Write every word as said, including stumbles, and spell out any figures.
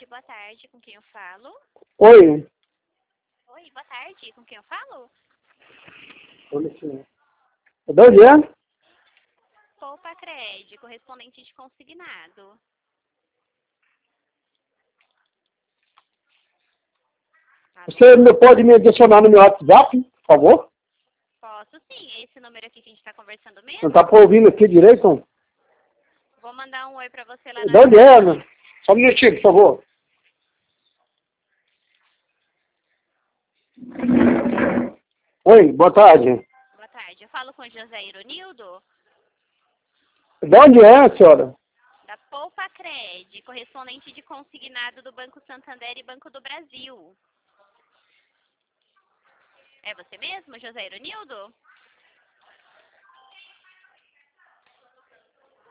boa tarde, com quem eu falo? Oi. Oi, boa tarde, com quem eu falo? De onde é? Poupa Cred, correspondente de consignado. Alô? Você não pode me adicionar no meu WhatsApp, por favor? Posso sim, é esse número aqui que a gente tá conversando mesmo? Não tá por ouvindo aqui direito? Vou mandar um oi pra você lá De na... onde é, Ana? Só um minutinho, por favor. Oi, boa tarde. Boa tarde, eu falo com o José Ironildo, De onde é, senhora? da Poupa Cred, correspondente de consignado do Banco Santander e Banco do Brasil. É você mesmo, José Ironildo?